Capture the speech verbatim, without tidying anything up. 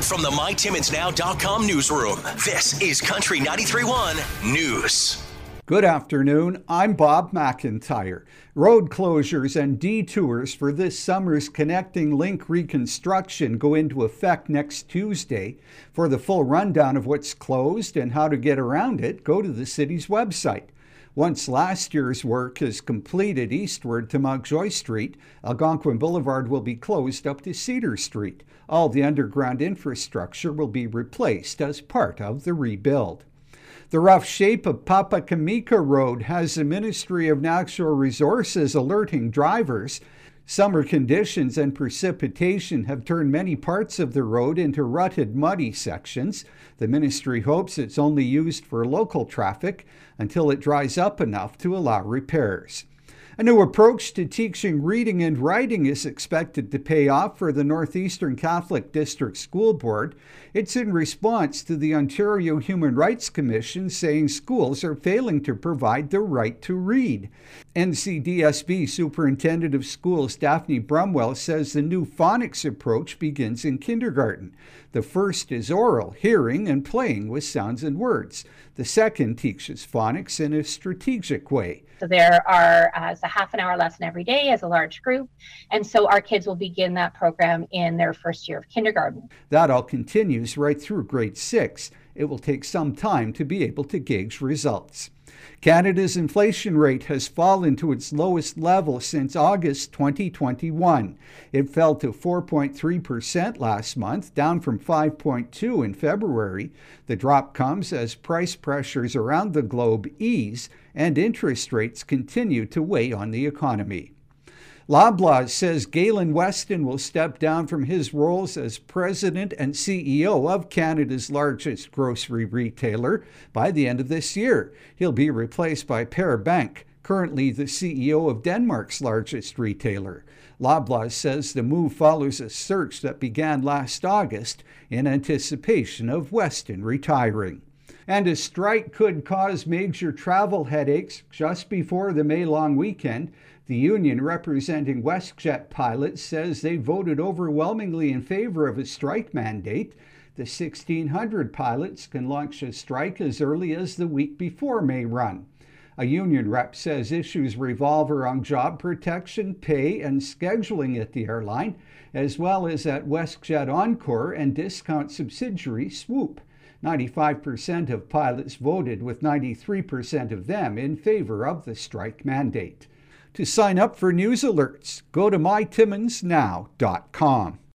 From the my timmins now dot com newsroom, this is Country ninety-three point one News. Good afternoon, I'm Bob McIntyre. Road closures and detours for this summer's Connecting Link reconstruction go into effect next Tuesday. For the full rundown of what's closed and how to get around it, go to the city's website. Once last year's work is completed eastward to Mountjoy Street, Algonquin Boulevard will be closed up to Cedar Street. All the underground infrastructure will be replaced as part of the rebuild. The rough shape of Papakamika Road has the Ministry of Natural Resources alerting drivers. Summer conditions and precipitation have turned many parts of the road into rutted, muddy sections. The ministry hopes it's only used for local traffic until it dries up enough to allow repairs. A new approach to teaching reading and writing is expected to pay off for the Northeastern Catholic District School Board. It's in response to the Ontario Human Rights Commission saying schools are failing to provide the right to read. N C D S B Superintendent of Schools Daphne Brumwell says the new phonics approach begins in kindergarten. The first is oral, hearing, and playing with sounds and words. The second teaches phonics in a strategic way. So there are uh, it's a half an hour lesson every day as a large group. And so our kids will begin that program in their first year of kindergarten. That all continues right through grade six. It will take some time to be able to gauge results. Canada's inflation rate has fallen to its lowest level since August twenty twenty-one. It fell to four point three percent last month, down from five point two in February. The drop comes as price pressures around the globe ease and interest rates continue to weigh on the economy. Loblaws says Galen Weston will step down from his roles as president and C E O of Canada's largest grocery retailer by the end of this year. He'll be replaced by Per Bank, currently the C E O of Denmark's largest retailer. Loblaws says the move follows a search that began last August in anticipation of Weston retiring. And a strike could cause major travel headaches just before the May long weekend. The union representing WestJet pilots says they voted overwhelmingly in favor of a strike mandate. The sixteen hundred pilots can launch a strike as early as the week before May run. A union rep says issues revolve around job protection, pay, and scheduling at the airline, as well as at WestJet Encore and discount subsidiary Swoop. ninety-five percent of pilots voted, with ninety-three percent of them in favor of the strike mandate. To sign up for news alerts, go to my timmins now dot com.